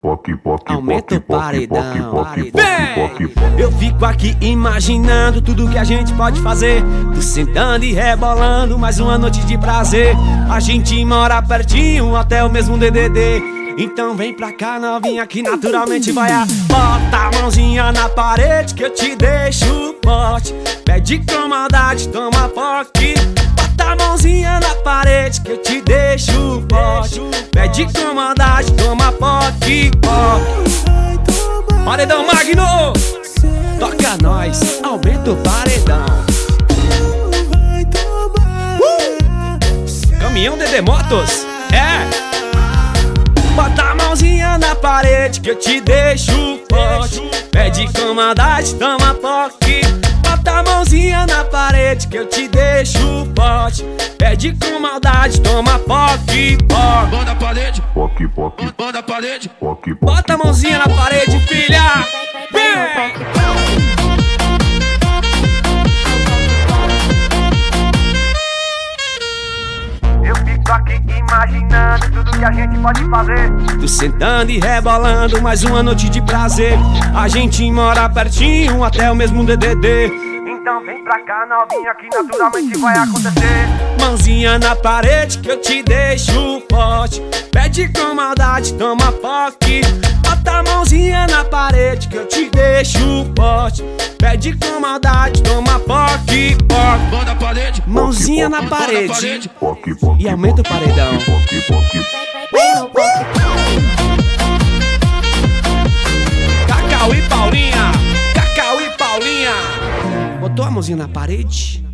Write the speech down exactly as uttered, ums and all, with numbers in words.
Poc, poc, aumenta o poc, paredão. poc, poc, Vem! poc, poc, poc. Eu fico aqui imaginando tudo que a gente pode fazer. Tu sentando e rebolando, mais uma noite de prazer. A gente mora pertinho, até o mesmo D D D. Então vem pra cá, novinha, que naturalmente vai a... Bota a mãozinha na parede que eu te deixo forte. Pede com maldade, toma poque. Bota a mãozinha na parede que eu te deixo forte. Pede com maldade, toma poque, poque. Paredão Magno, toca nós, aumenta o paredão. uh! Caminhão Dedê Motos, é. Bota a mãozinha na parede que eu te deixo forte. Pede com maldade, toma poque. Bota a mãozinha na parede que eu te deixo forte. Pede com maldade, toma poque, poque. Bota a parede, Poc, poc, bota a parede. poc, poc. Bota a mãozinha na parede, filha. Vem! Eu fico aqui imaginando tudo que a gente pode fazer. Tu sentando e rebolando, mais uma noite de prazer. A gente mora pertinho, até o mesmo D D D. Então vem pra cá, novinha, que naturalmente vai acontecer. Mãozinha na parede que eu te deixo forte. Pede com maldade, toma poque. Bota a mãozinha na parede que eu te deixo forte. Pede com maldade, toma poque, poque. Bota a parede, Mãozinha na bota a parede parede. Poc, poc, e aumenta o paredão. poc, poc. Cacau e Paulinha, Cacau e Paulinha. Botou a mãozinha na parede?